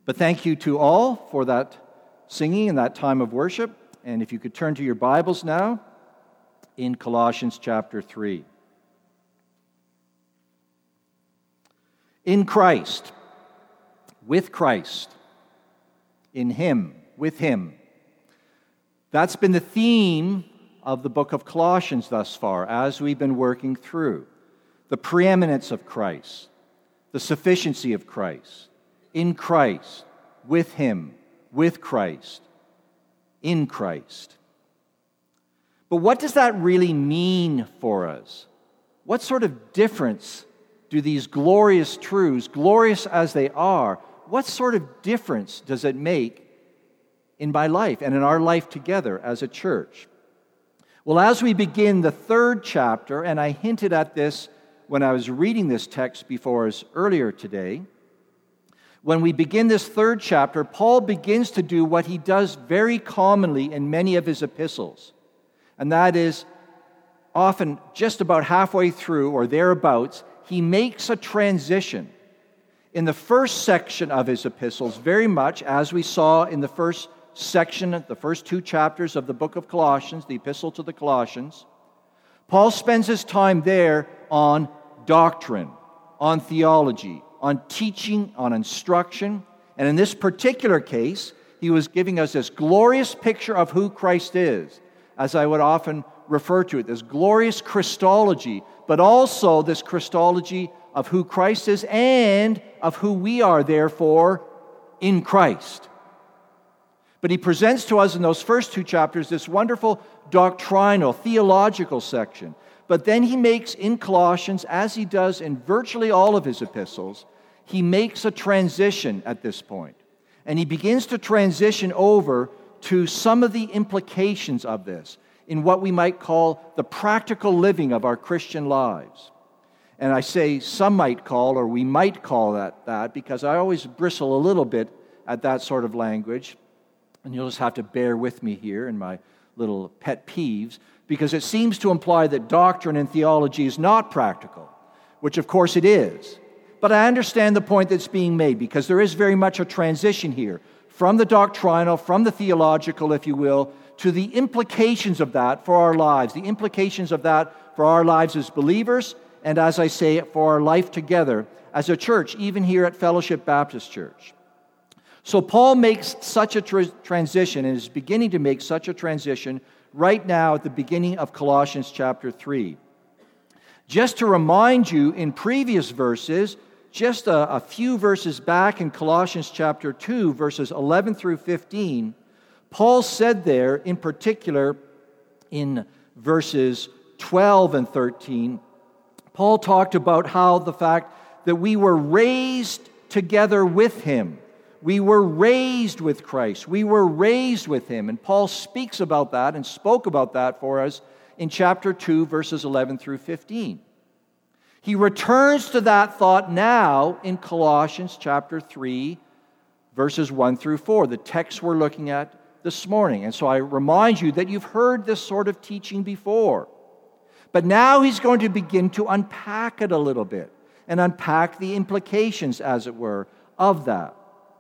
But thank you to all for that singing and that time of worship. And if you could turn to your Bibles now in Colossians chapter 3. In Christ, with Christ, in Him, with Him. That's been the theme of the book of Colossians thus far as we've been working through. The preeminence of Christ, the sufficiency of Christ, in Christ, with Him, with Christ, in Christ. But what does that really mean for us? What sort of difference do these glorious truths, glorious as they are, what sort of difference does it make in my life and in our life together as a church? Well, as we begin the third chapter, and I hinted at this when I was reading this text before us earlier today, when we begin this third chapter, Paul begins to do what he does very commonly in many of his epistles, and that is often just about halfway through or thereabouts, he makes a transition. In the first section of his epistles, very much as we saw in the first section, the first two chapters of the book of Colossians, the epistle to the Colossians, Paul spends his time there on doctrine, on theology, on teaching, on instruction. And in this particular case, he was giving us this glorious picture of who Christ is, as I would often refer to it, this glorious Christology, but also this Christology of who Christ is and of who we are, therefore, in Christ. But he presents to us in those first two chapters this wonderful doctrinal, theological section. But then he makes in Colossians, as he does in virtually all of his epistles, he makes a transition at this point. And he begins to transition over to some of the implications of this in what we might call the practical living of our Christian lives. And I say some might call, or we might call that because I always bristle a little bit at that sort of language. And you'll just have to bear with me here in my little pet peeves, because it seems to imply that doctrine and theology is not practical, which of course it is. But I understand the point that's being made, because there is very much a transition here from the doctrinal, from the theological, if you will, to the implications of that for our lives, the implications of that for our lives as believers, and as I say, for our life together as a church, even here at Fellowship Baptist Church. So Paul makes such a transition, and is beginning to make such a transition right now at the beginning of Colossians chapter 3. Just to remind you, in previous verses, just a few verses back in Colossians chapter 2, verses 11 through 15, Paul said there, in particular in verses 12 and 13, Paul talked about how the fact that we were raised together with Him. We were raised with Christ. We were raised with Him. And Paul speaks about that and spoke about that for us in chapter 2, verses 11 through 15. He returns to that thought now in Colossians chapter 3, verses 1 through 4, the text we're looking at this morning. And so I remind you that you've heard this sort of teaching before. But now he's going to begin to unpack it a little bit and unpack the implications, as it were, of that.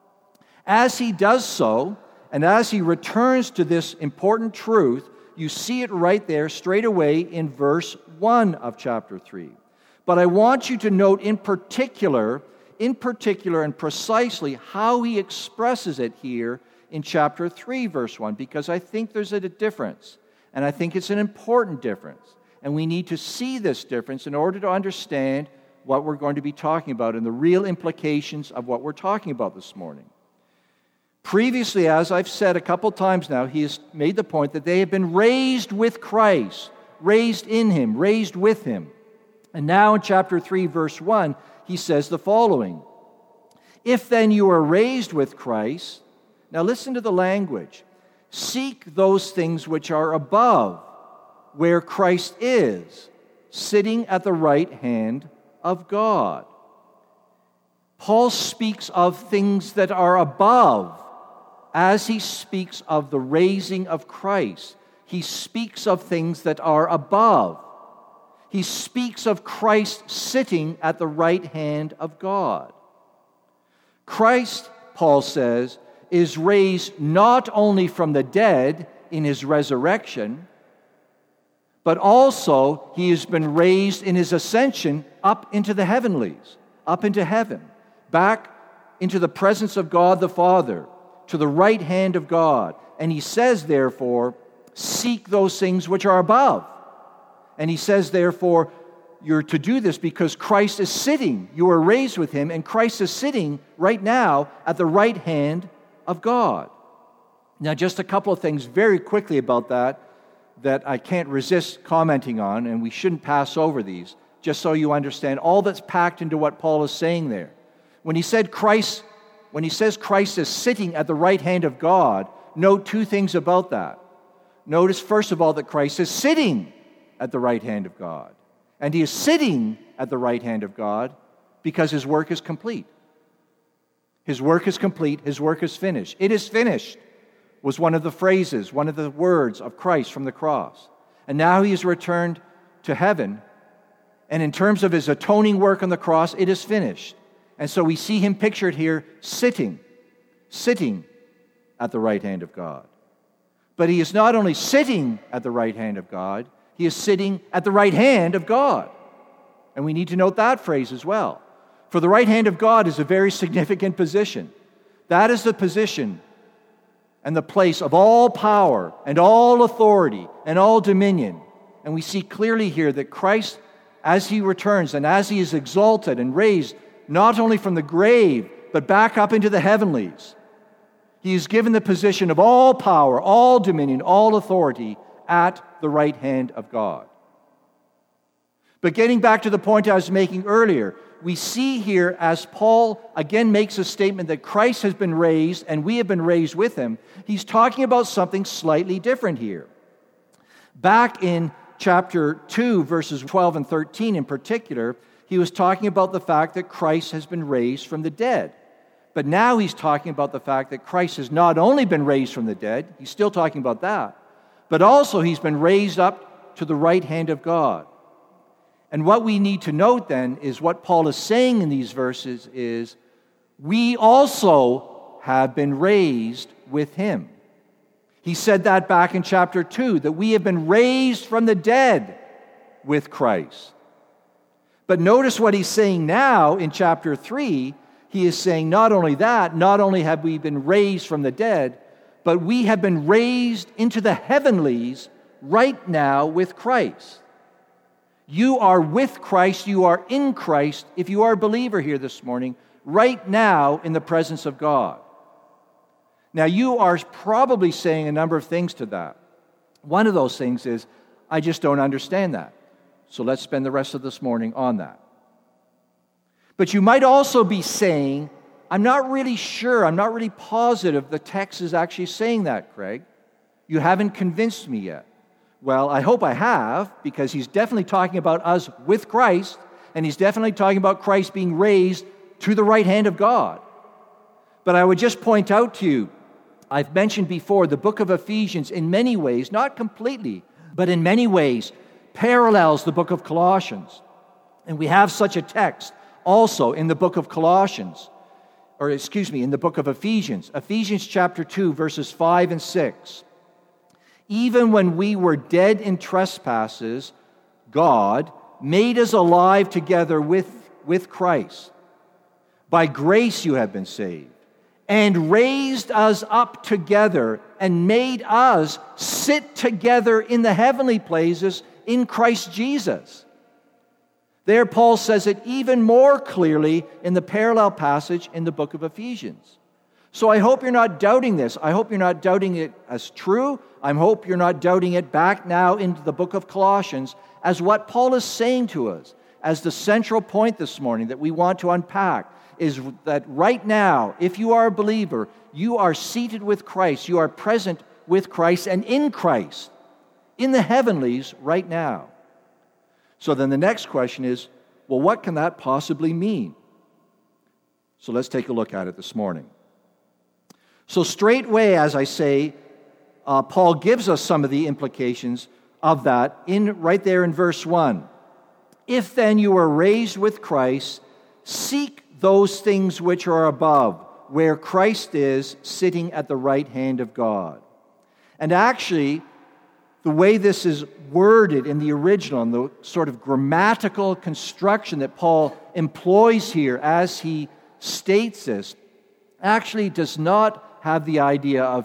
As he does so, and as he returns to this important truth, you see it right there straight away in verse 1 of chapter 3. But I want you to note in particular and precisely how he expresses it here in chapter 3, verse 1, because I think there's a difference, and I think it's an important difference. And we need to see this difference in order to understand what we're going to be talking about and the real implications of what we're talking about this morning. Previously, as I've said a couple times now, he has made the point that they have been raised with Christ, raised in Him, raised with Him. And now in chapter 3, verse 1, he says the following: If then you are raised with Christ, now listen to the language, seek those things which are above, where Christ is, sitting at the right hand of God. Paul speaks of things that are above as he speaks of the raising of Christ. He speaks of things that are above. He speaks of Christ sitting at the right hand of God. Christ Paul says, is raised not only from the dead in his resurrection, but also he has been raised in his ascension up into the heavenlies, up into heaven, back into the presence of God the Father, to the right hand of God. And he says, therefore, seek those things which are above. And he says, therefore, you're to do this because Christ is sitting. You are raised with him, and Christ is sitting right now at the right hand of God. Now, just a couple of things very quickly about that I can't resist commenting on, and we shouldn't pass over these, just so you understand all that's packed into what Paul is saying there. When he says Christ is sitting at the right hand of God, note two things about that. Notice, first of all, that Christ is sitting at the right hand of God. And he is sitting at the right hand of God because his work is complete. His work is complete. His work is finished. It is finished was one of the phrases, one of the words of Christ from the cross. And now he has returned to heaven. And in terms of his atoning work on the cross, it is finished. And so we see him pictured here sitting at the right hand of God. But he is not only sitting at the right hand of God, he is sitting at the right hand of God. And we need to note that phrase as well. For the right hand of God is a very significant position. That is the position and the place of all power and all authority and all dominion. And we see clearly here that Christ, as he returns and as he is exalted and raised, not only from the grave, but back up into the heavenlies, he is given the position of all power, all dominion, all authority at the right hand of God. But getting back to the point I was making earlier, we see here as Paul again makes a statement that Christ has been raised and we have been raised with him, he's talking about something slightly different here. Back in chapter 2, verses 12 and 13 in particular, he was talking about the fact that Christ has been raised from the dead. But now he's talking about the fact that Christ has not only been raised from the dead, he's still talking about that, but also he's been raised up to the right hand of God. And what we need to note then is what Paul is saying in these verses is, we also have been raised with him. He said that back in chapter 2, that we have been raised from the dead with Christ. But notice what he's saying now in chapter 3. He is saying not only that, not only have we been raised from the dead, but we have been raised into the heavenlies right now with Christ. You are with Christ, you are in Christ, if you are a believer here this morning, right now in the presence of God. Now, you are probably saying a number of things to that. One of those things is, I just don't understand that. So let's spend the rest of this morning on that. But you might also be saying, I'm not really sure, I'm not really positive the text is actually saying that, Craig. You haven't convinced me yet. Well, I hope I have, because he's definitely talking about us with Christ, and he's definitely talking about Christ being raised to the right hand of God. But I would just point out to you, I've mentioned before, the book of Ephesians in many ways, not completely, but in many ways, parallels the book of Colossians. And we have such a text also in the book of Colossians, in the book of Ephesians. Ephesians chapter 2, verses 5 and 6. Even when we were dead in trespasses, God made us alive together with Christ. By grace you have been saved, and raised us up together, and made us sit together in the heavenly places in Christ Jesus. There, Paul says it even more clearly in the parallel passage in the book of Ephesians. So I hope you're not doubting this. I hope you're not doubting it as true. I hope you're not doubting it back now into the book of Colossians as what Paul is saying to us, as the central point this morning that we want to unpack, is that right now, if you are a believer, you are seated with Christ, you are present with Christ and in Christ, in the heavenlies right now. So then the next question is, well, what can that possibly mean? So let's take a look at it this morning. So straightway, as I say, Paul gives us some of the implications of that right there in verse 1. If then you are raised with Christ, seek those things which are above, where Christ is sitting at the right hand of God. And actually, the way this is worded in the original and the sort of grammatical construction that Paul employs here as he states this actually does not have the idea of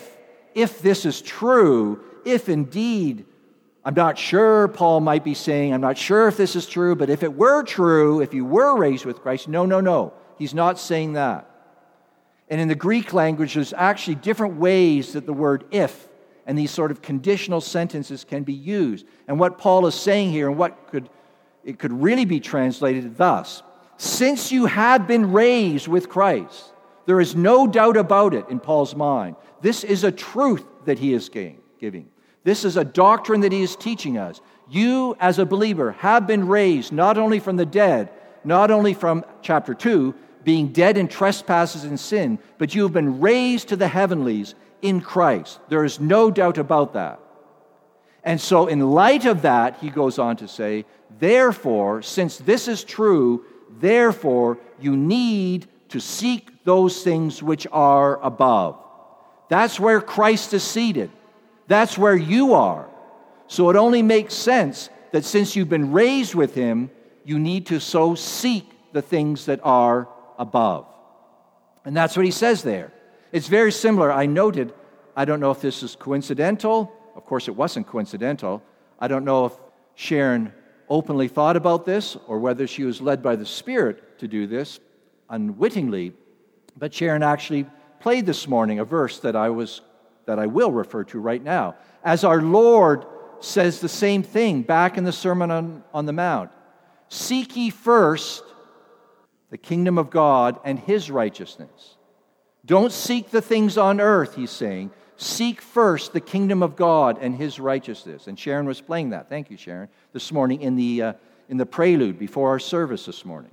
if this is true, if indeed, I'm not sure, Paul might be saying, I'm not sure if this is true, but if it were true, if you were raised with Christ, no. He's not saying that. And in the Greek language, there's actually different ways that the word if and these sort of conditional sentences can be used. And what Paul is saying here, and it could really be translated thus: since you have been raised with Christ, there is no doubt about it in Paul's mind. This is a truth that he is giving. This is a doctrine that he is teaching us. You, as a believer, have been raised not only from the dead, not only from chapter 2, being dead in trespasses and sin, but you have been raised to the heavenlies in Christ. There is no doubt about that. And so in light of that, he goes on to say, therefore, since this is true, therefore you need to seek those things which are above. That's where Christ is seated. That's where you are. So it only makes sense that since you've been raised with him, you need to so seek the things that are above. And that's what he says there. It's very similar. I noted, I don't know if this is coincidental. Of course, it wasn't coincidental. I don't know if Sharon openly thought about this or whether she was led by the Spirit to do this unwittingly. But Sharon actually played this morning a verse that I will refer to right now. As our Lord says the same thing back in the Sermon on the Mount. Seek ye first the kingdom of God and his righteousness. Don't seek the things on earth, he's saying. Seek first the kingdom of God and his righteousness. And Sharon was playing that. Thank you, Sharon, this morning in the prelude before our service this morning.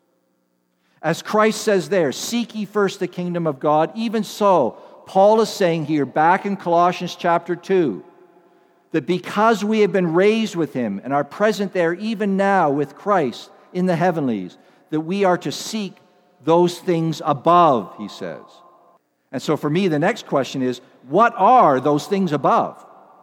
As Christ says there, seek ye first the kingdom of God. Even so, Paul is saying here back in Colossians chapter 2, that because we have been raised with him and are present there even now with Christ in the heavenlies, that we are to seek those things above, he says. And so for me, the next question is, what are those things above?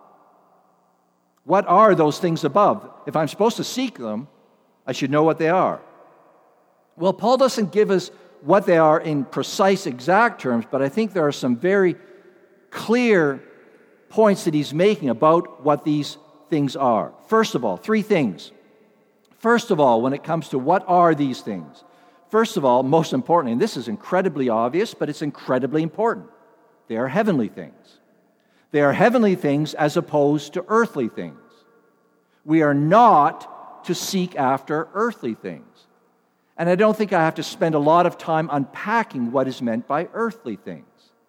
What are those things above? If I'm supposed to seek them, I should know what they are. Well, Paul doesn't give us what they are in precise, exact terms, but I think there are some very clear points that he's making about what these things are. First of all, three things. First of all, when it comes to what are these things, first of all, most importantly, and this is incredibly obvious, but it's incredibly important, they are heavenly things. They are heavenly things as opposed to earthly things. We are not to seek after earthly things. And I don't think I have to spend a lot of time unpacking what is meant by earthly things.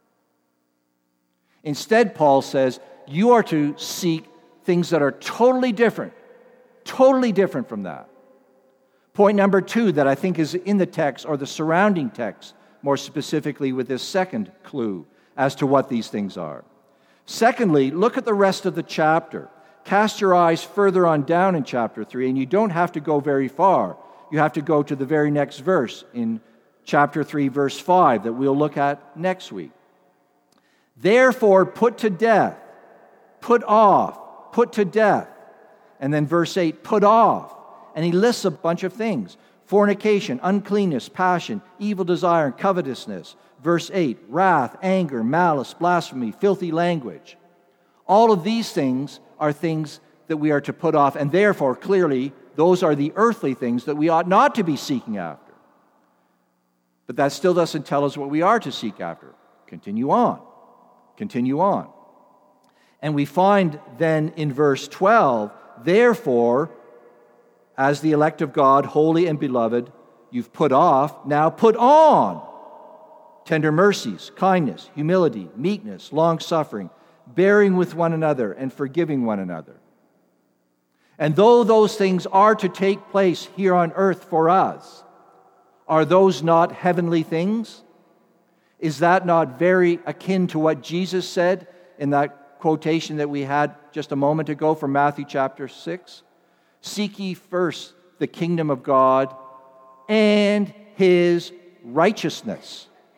Instead, Paul says, you are to seek things that are totally different from that. Point number 2 that I think is in the text, or the surrounding text, more specifically with this second clue as to what these things are. Secondly, look at the rest of the chapter. Cast your eyes further on down in chapter 3, and you don't have to go very far. You have to go to the very next verse in chapter 3, verse 5, that we'll look at next week. Therefore, put to death, put off, put to death. And then verse 8, put off. And he lists a bunch of things. Fornication, uncleanness, passion, evil desire, and covetousness. Verse 8, wrath, anger, malice, blasphemy, filthy language. All of these things are things that we are to put off, and therefore, clearly, those are the earthly things that we ought not to be seeking after. But that still doesn't tell us what we are to seek after. Continue on. Continue on. And we find then in verse 12, therefore, as the elect of God, holy and beloved, you've put off, now put on tender mercies, kindness, humility, meekness, long-suffering, bearing with one another and forgiving one another. And though those things are to take place here on earth for us, are those not heavenly things? Is that not very akin to what Jesus said in that quotation that we had just a moment ago from Matthew chapter 6? Seek ye first the kingdom of God and his righteousness.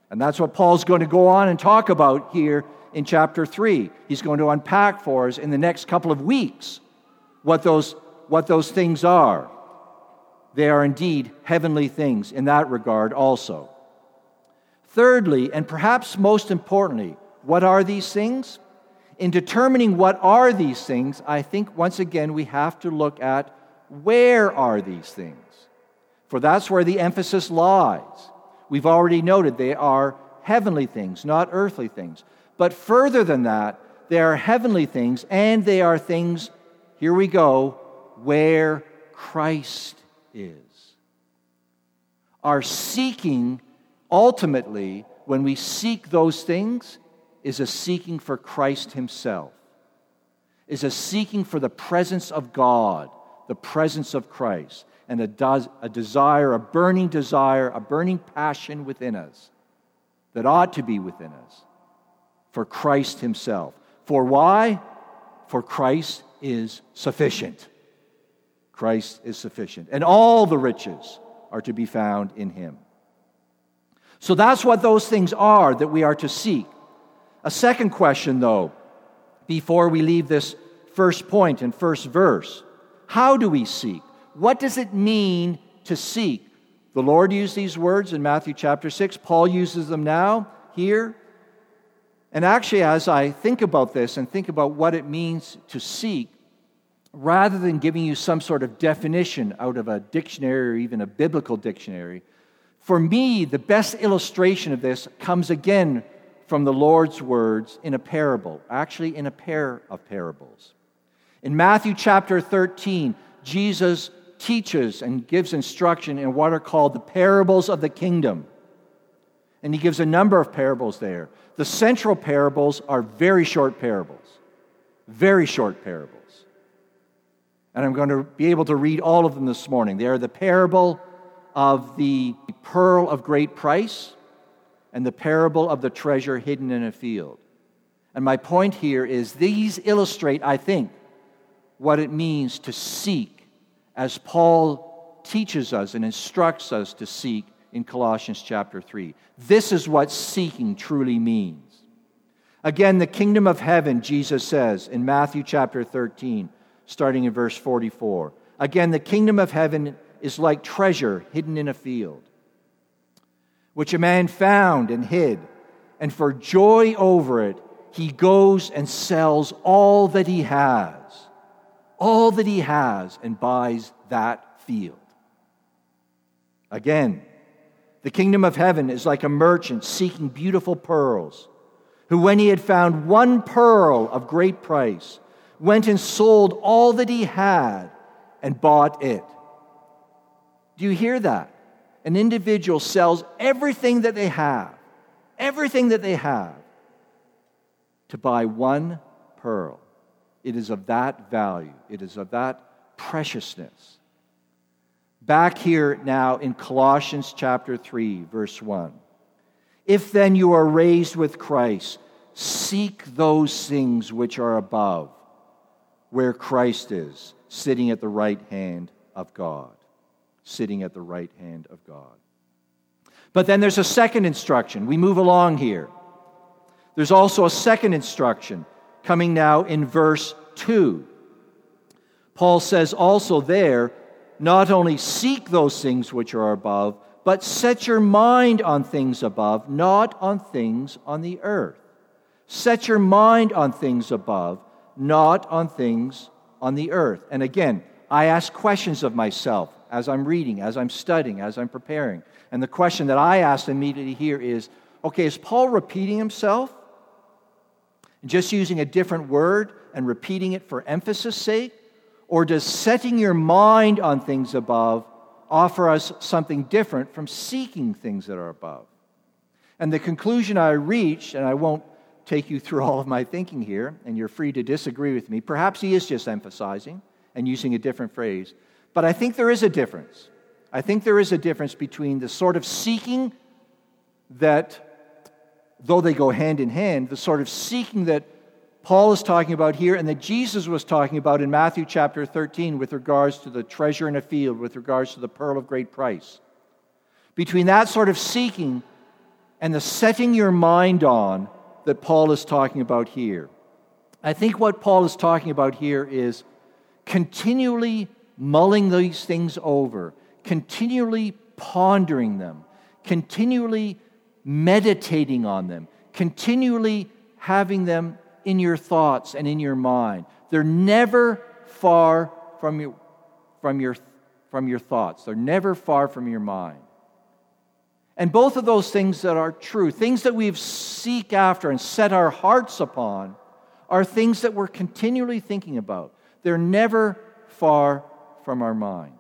And that's what Paul's going to go on and talk about here in chapter 3. He's going to unpack for us in the next couple of weeks what those things are. They are indeed heavenly things in that regard also. Thirdly, and perhaps most importantly, what are these things? In determining what are these things, I think once again we have to look at where are these things? For that's where the emphasis lies. We've already noted they are heavenly things, not earthly things. But further than that, they are heavenly things, and they are things, here we go, where Christ is. Our seeking, ultimately, when we seek those things, is a seeking for Christ himself, is a seeking for the presence of God, the presence of Christ, and a desire, a burning passion within us that ought to be within us for Christ himself. For why? For Christ is sufficient. Christ is sufficient. And all the riches are to be found in him. So that's what those things are that we are to seek. A second question, though, before we leave this first point and first verse. How do we seek? What does it mean to seek? The Lord used these words in Matthew chapter 6. Paul uses them now, here. And actually, as I think about this and think about what it means to seek, rather than giving you some sort of definition out of a dictionary or even a biblical dictionary, for me, the best illustration of this comes again from the Lord's words in a parable, actually in a pair of parables. In Matthew chapter 13, Jesus teaches and gives instruction in what are called the parables of the kingdom. And he gives a number of parables there. The central parables are very short parables. Very short parables. And I'm going to be able to read all of them this morning. They are the parable of the pearl of great price and the parable of the treasure hidden in a field. And my point here is these illustrate, I think, what it means to seek as Paul teaches us and instructs us to seek in Colossians chapter 3. This is what seeking truly means. Again, the kingdom of heaven, Jesus says in Matthew chapter 13, starting in verse 44. Again, the kingdom of heaven is like treasure hidden in a field, which a man found and hid, and for joy over it, he goes and sells all that he has, and buys that field. Again, the kingdom of heaven is like a merchant seeking beautiful pearls, who, when he had found one pearl of great price, went and sold all that he had and bought it. Do you hear that? An individual sells everything that they have, to buy one pearl. It is of that value. It is of that preciousness. Back here now in Colossians chapter 3, verse 1. If then you are raised with Christ, seek those things which are above, where Christ is, sitting at the right hand of God. Sitting at the right hand of God. But then there's a second instruction. We move along here. There's also a second instruction coming now in verse 2. Paul says also there, not only seek those things which are above, but set your mind on things above, not on things on the earth. Set your mind on things above, not on things on the earth. And again, I ask questions of myself as I'm reading, as I'm studying, as I'm preparing. And the question that I ask immediately here is, okay, is Paul repeating himself? Just using a different word and repeating it for emphasis' sake? Or does setting your mind on things above offer us something different from seeking things that are above? And the conclusion I reached, and I won't take you through all of my thinking here, and you're free to disagree with me. Perhaps he is just emphasizing and using a different phrase. But I think there is a difference. I think there is a difference between the sort of seeking that, though they go hand in hand, the sort of seeking that Paul is talking about here and that Jesus was talking about in Matthew chapter 13 with regards to the treasure in a field, with regards to the pearl of great price. Between that sort of seeking and the setting your mind on that Paul is talking about here. I think what Paul is talking about here is continually mulling these things over, continually pondering them, continually meditating on them, continually having them in your thoughts and in your mind. They're never far from your thoughts. They're never far from your mind. And both of those things that are true, things that we seek after and set our hearts upon, are things that we're continually thinking about. They're never far from our minds.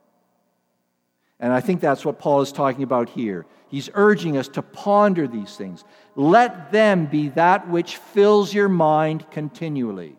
And I think that's what Paul is talking about here. He's urging us to ponder these things. Let them be that which fills your mind continually.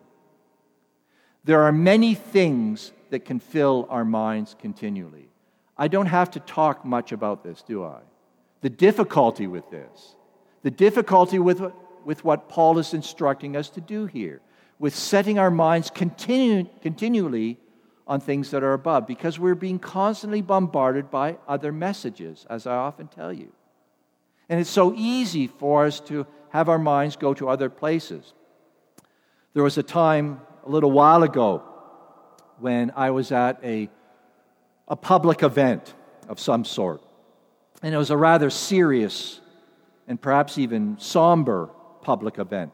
There are many things that can fill our minds continually. I don't have to talk much about this, do I? The difficulty with this, the difficulty with what Paul is instructing us to do here, with setting our minds continually on things that are above, because we're being constantly bombarded by other messages, as I often tell you. And it's so easy for us to have our minds go to other places. There was a time a little while ago when I was at a public event of some sort. And it was a rather serious and perhaps even somber public event.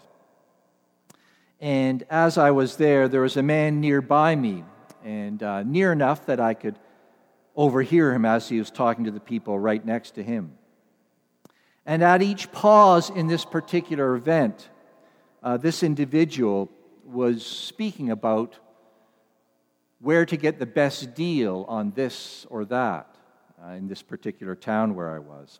And as I was there was a man nearby me, and near enough that I could overhear him as he was talking to the people right next to him. And at each pause in this particular event, this individual was speaking about where to get the best deal on this or that in this particular town where I was,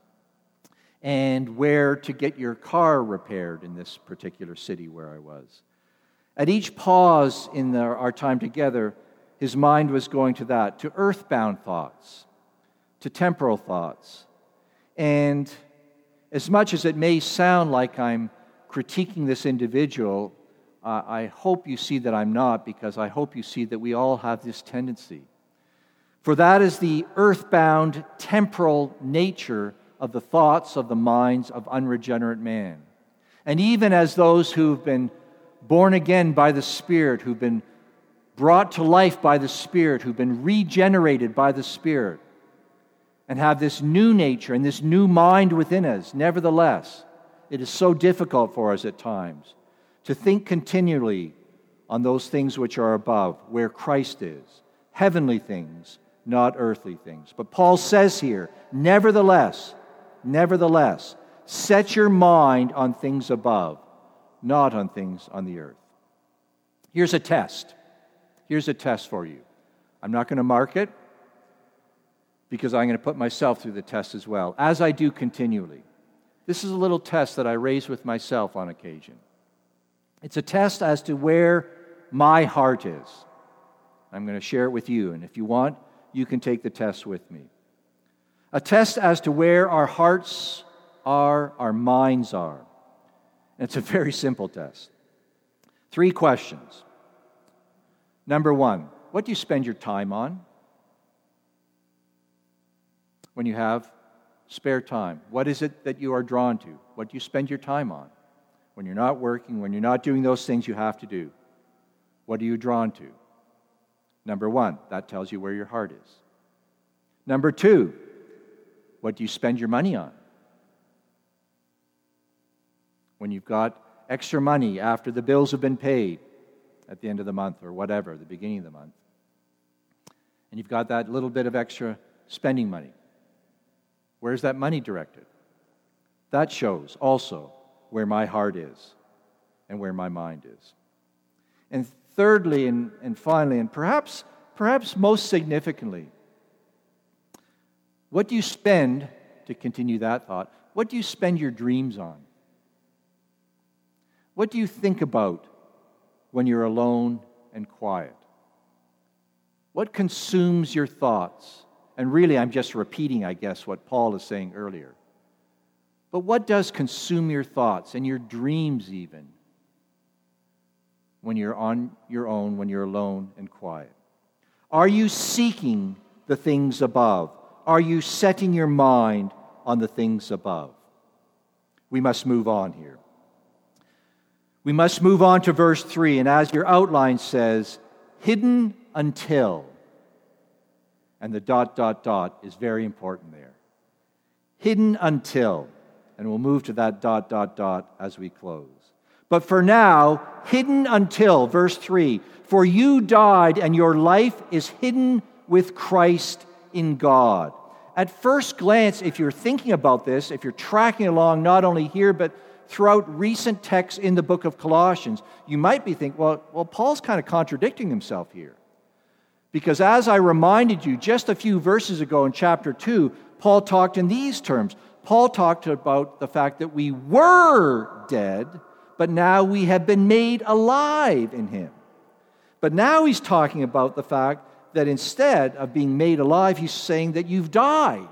and where to get your car repaired in this particular city where I was. At each pause in our time together, his mind was going to that, to earthbound thoughts, to temporal thoughts. And as much as it may sound like I'm critiquing this individual, I hope you see that I'm not, because I hope you see that we all have this tendency. For that is the earthbound, temporal nature of the thoughts of the minds of unregenerate man. And even as those who've been born again by the Spirit, who've been brought to life by the Spirit, who've been regenerated by the Spirit, and have this new nature and this new mind within us, nevertheless, it is so difficult for us at times to think continually on those things which are above, where Christ is, heavenly things, not earthly things. But Paul says here, nevertheless, set your mind on things above, not on things on the earth. Here's a test. Here's a test for you. I'm not going to mark it, because I'm going to put myself through the test as well, as I do continually. This is a little test that I raise with myself on occasion. It's a test as to where my heart is. I'm going to share it with you, and if you want, you can take the test with me. A test as to where our hearts are, our minds are. And it's a very simple test. 3 questions. Number 1, what do you spend your time on? When you have spare time, what is it that you are drawn to? What do you spend your time on? When you're not working, when you're not doing those things you have to do, what are you drawn to? Number 1, that tells you where your heart is. Number 2, what do you spend your money on? When you've got extra money after the bills have been paid at the end of the month or whatever, the beginning of the month, and you've got that little bit of extra spending money, where's that money directed? That shows also where my heart is and where my mind is. And thirdly and finally, and perhaps most significantly, what do you spend, to continue that thought, what do you spend your dreams on? What do you think about when you're alone and quiet? What consumes your thoughts? And really, I'm just repeating, I guess, what Paul is saying earlier. But what does consume your thoughts and your dreams even when you're on your own, when you're alone and quiet? Are you seeking the things above? Are you setting your mind on the things above? We must move on here. We must move on to verse 3, and as your outline says, hidden until, and the ... is very important there. Hidden until, and we'll move to that ... as we close. But for now, hidden until, verse 3, for you died and your life is hidden with Christ in God. At first glance, if you're thinking about this, if you're tracking along not only here but throughout recent texts in the book of Colossians, you might be thinking, well, Paul's kind of contradicting himself here. Because as I reminded you just a few verses ago in chapter 2, Paul talked in these terms. Paul talked about the fact that we were dead, but now we have been made alive in him. But now he's talking about the fact that instead of being made alive, he's saying that you've died.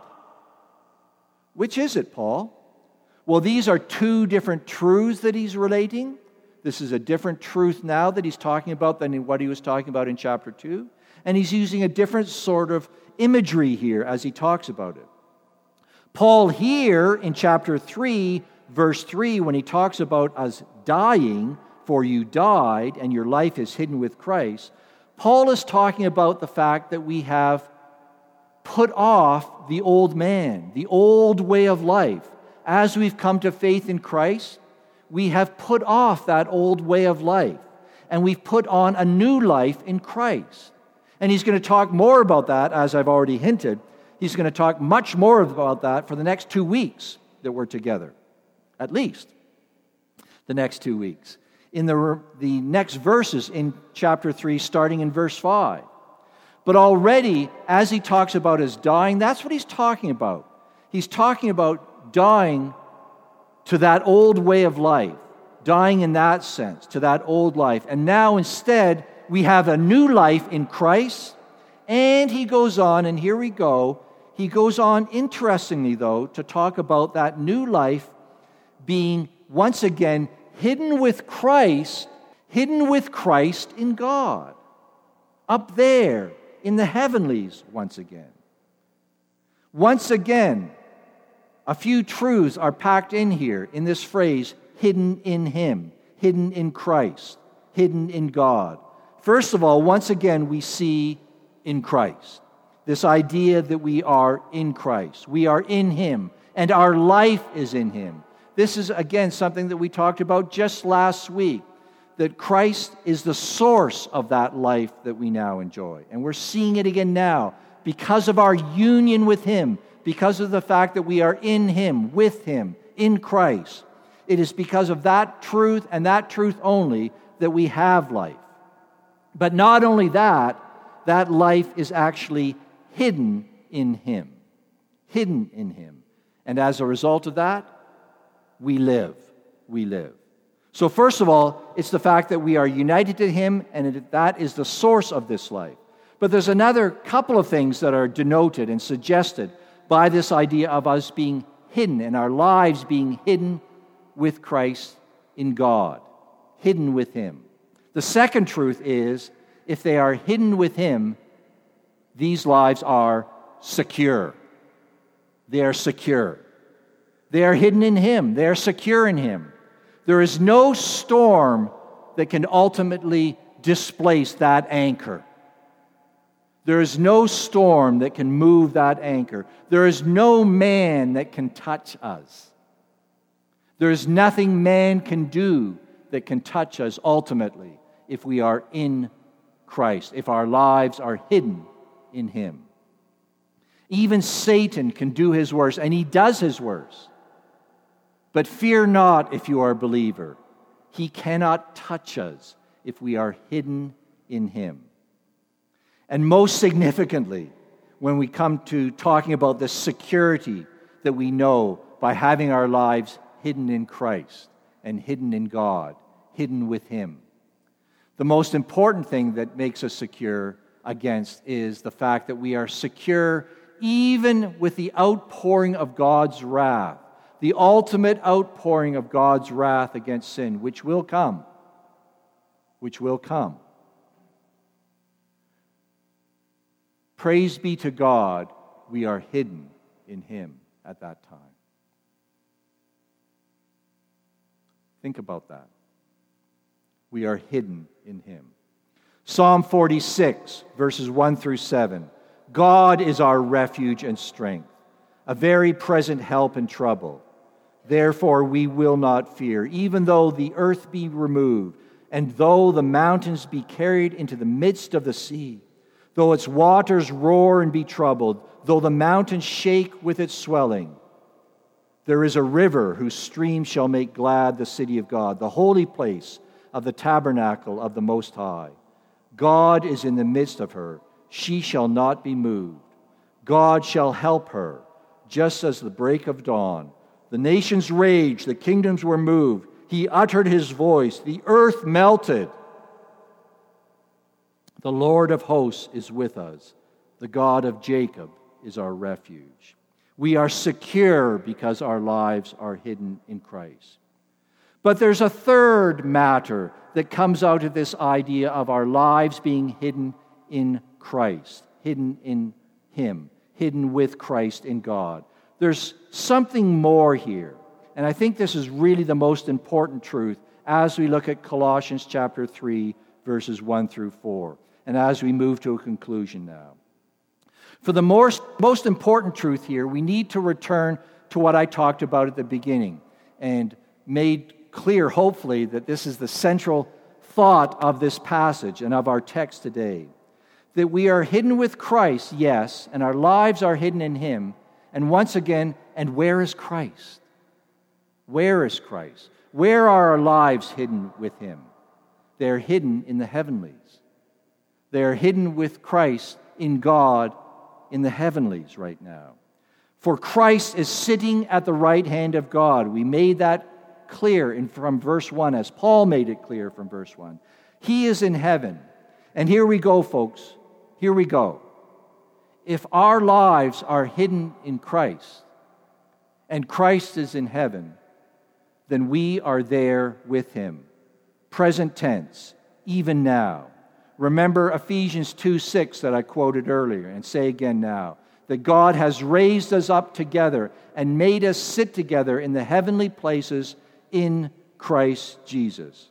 Which is it, Paul? Well, these are two different truths that he's relating. This is a different truth now that he's talking about than what he was talking about in chapter 2. And he's using a different sort of imagery here as he talks about it. Paul here in chapter 3, verse 3, when he talks about us dying, for you died and your life is hidden with Christ, Paul is talking about the fact that we have put off the old man, the old way of life. As we've come to faith in Christ, we have put off that old way of life, and we've put on a new life in Christ. And he's going to talk more about that, as I've already hinted. He's going to talk much more about that for the next 2 weeks that we're together, at least the next 2 weeks. In the next verses in chapter 3, starting in verse 5. But already, as he talks about his dying, that's what he's talking about. He's talking about dying to that old way of life, dying in that sense, to that old life. And now instead, we have a new life in Christ. And he goes on, and here we go, he goes on, interestingly though, to talk about that new life being once again hidden with Christ in God, up there in the heavenlies once again. Once again, a few truths are packed in here in this phrase, hidden in him, hidden in Christ, hidden in God. First of all, once again, we see in Christ. This idea that we are in Christ. We are in him, and our life is in him. This is, again, something that we talked about just last week, that Christ is the source of that life that we now enjoy. And we're seeing it again now because of our union with him, because of the fact that we are in him, with him, in Christ. It is because of that truth and that truth only that we have life. But not only that, that life is actually hidden in him. Hidden in him. And as a result of that, we live. We live. So first of all, it's the fact that we are united to him, and that is the source of this life. But there's another couple of things that are denoted and suggested by this idea of us being hidden and our lives being hidden with Christ in God, hidden with him. The second truth is, if they are hidden with him, these lives are secure. They are secure. They are hidden in him. They are secure in him. There is no storm that can ultimately displace that anchor. There is no storm that can move that anchor. There is no man that can touch us. There is nothing man can do that can touch us ultimately if we are in Christ, if our lives are hidden in him. Even Satan can do his worst, and he does his worst. But fear not if you are a believer. He cannot touch us if we are hidden in him. And most significantly, when we come to talking about the security that we know by having our lives hidden in Christ and hidden in God, hidden with him, the most important thing that makes us secure against is the fact that we are secure even with the outpouring of God's wrath. The ultimate outpouring of God's wrath against sin, which will come. Which will come. Praise be to God, we are hidden in him at that time. Think about that. We are hidden in him. Psalm 46, verses 1 through 7. God is our refuge and strength, a very present help in trouble. Therefore we will not fear, even though the earth be removed, and though the mountains be carried into the midst of the sea, though its waters roar and be troubled, though the mountains shake with its swelling. There is a river whose stream shall make glad the city of God, the holy place of the tabernacle of the Most High. God is in the midst of her. She shall not be moved. God shall help her, just as the break of dawn. The nations raged, the kingdoms were moved. He uttered his voice, the earth melted. The Lord of hosts is with us. The God of Jacob is our refuge. We are secure because our lives are hidden in Christ. But there's a third matter that comes out of this idea of our lives being hidden in Christ, hidden in him, hidden with Christ in God. There's something more here. And I think this is really the most important truth as we look at Colossians chapter 3, verses 1 through 4, and as we move to a conclusion now. For the most important truth here, we need to return to what I talked about at the beginning and made clear, hopefully, that this is the central thought of this passage and of our text today. That we are hidden with Christ, yes, and our lives are hidden in him. And once again, and where is Christ? Where is Christ? Where are our lives hidden with him? They are hidden in the heavenlies. They are hidden with Christ in God in the heavenlies right now. For Christ is sitting at the right hand of God. We made that clear from verse 1, as Paul made it clear from verse 1. He is in heaven. And here we go, folks. Here we go. If our lives are hidden in Christ, and Christ is in heaven, then we are there with him. Present tense, even now. Remember Ephesians 2:6 that I quoted earlier, and say again now, that God has raised us up together and made us sit together in the heavenly places in Christ Jesus.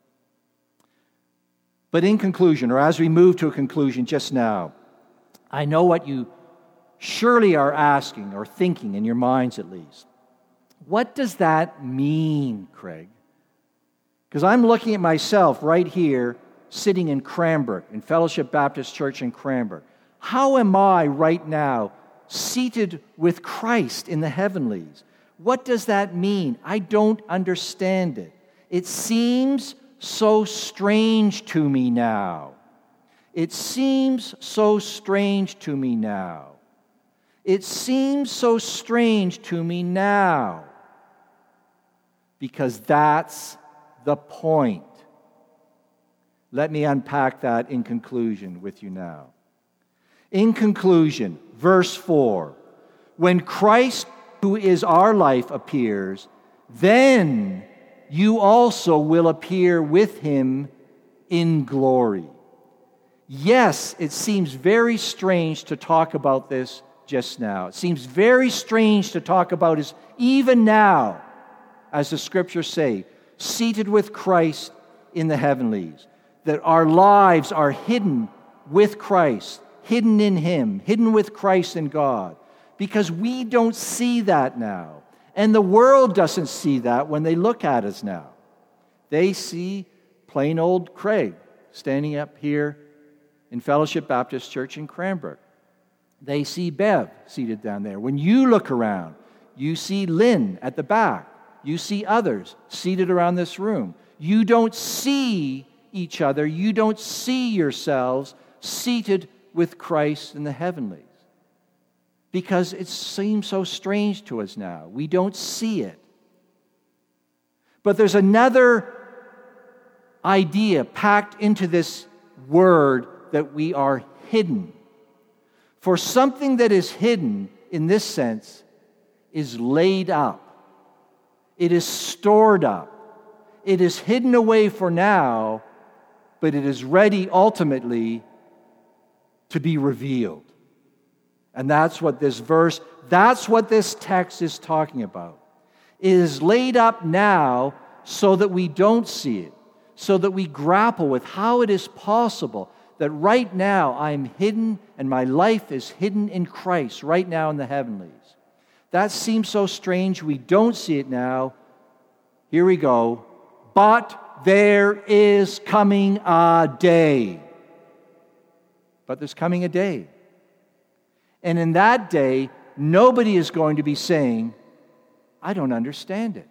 But in conclusion, or as we move to a conclusion just now, I know what you surely are asking or thinking in your minds at least. What does that mean, Craig? Because I'm looking at myself right here, sitting in Cranbrook, in Fellowship Baptist Church in Cranbrook. How am I right now seated with Christ in the heavenlies? What does that mean? I don't understand it. It seems so strange to me now. It seems so strange to me now. It seems so strange to me now. Because that's the point. Let me unpack that in conclusion with you now. In conclusion, verse 4, when Christ, who is our life, appears, then you also will appear with him in glory. Yes, it seems very strange to talk about this just now. It seems very strange to talk about this even now, as the scriptures say, seated with Christ in the heavenlies, that our lives are hidden with Christ, hidden in him, hidden with Christ in God, because we don't see that now. And the world doesn't see that when they look at us now. They see plain old Craig standing up here in Fellowship Baptist Church in Cranbrook. They see Bev seated down there. When you look around, you see Lynn at the back. You see others seated around this room. You don't see each other. You don't see yourselves seated with Christ in the heavenlies. Because it seems so strange to us now. We don't see it. But there's another idea packed into this word that we are hidden. For something that is hidden in this sense is laid up. It is stored up. It is hidden away for now, but it is ready ultimately to be revealed. And that's what this verse, that's what this text is talking about. It is laid up now so that we don't see it, so that we grapple with how it is possible that right now I'm hidden and my life is hidden in Christ right now in the heavenlies. That seems so strange. We don't see it now. Here we go. But there is coming a day. But there's coming a day. And in that day, nobody is going to be saying, I don't understand it.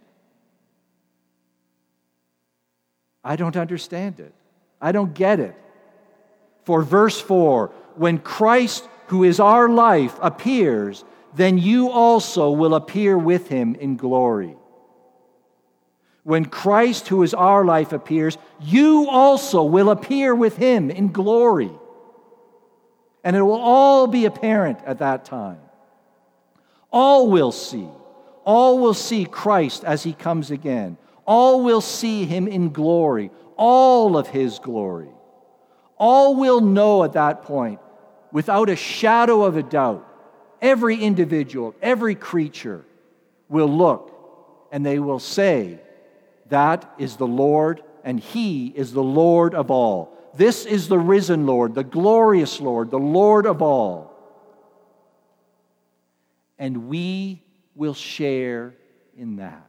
I don't understand it. I don't get it. For verse 4, when Christ, who is our life, appears, then you also will appear with him in glory. When Christ, who is our life, appears, you also will appear with him in glory. And it will all be apparent at that time. All will see. All will see Christ as he comes again. All will see him in glory, all of his glory. All will know at that point, without a shadow of a doubt, every individual, every creature will look and they will say, that is the Lord, and he is the Lord of all. This is the risen Lord, the glorious Lord, the Lord of all. And we will share in that.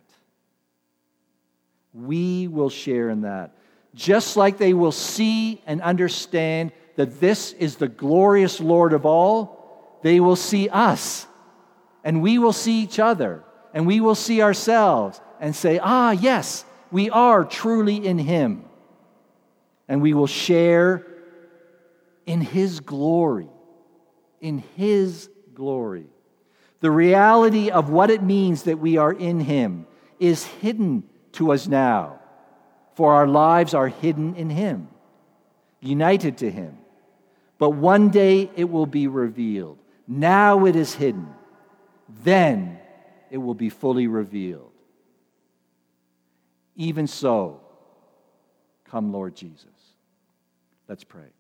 We will share in that. Just like they will see and understand that this is the glorious Lord of all, they will see us. And we will see each other. And we will see ourselves and say, yes, we are truly in him. And we will share in his glory. In his glory. The reality of what it means that we are in him is hidden to us now, for our lives are hidden in him, united to him. But one day it will be revealed. Now it is hidden. Then it will be fully revealed. Even so, come Lord Jesus. Let's pray.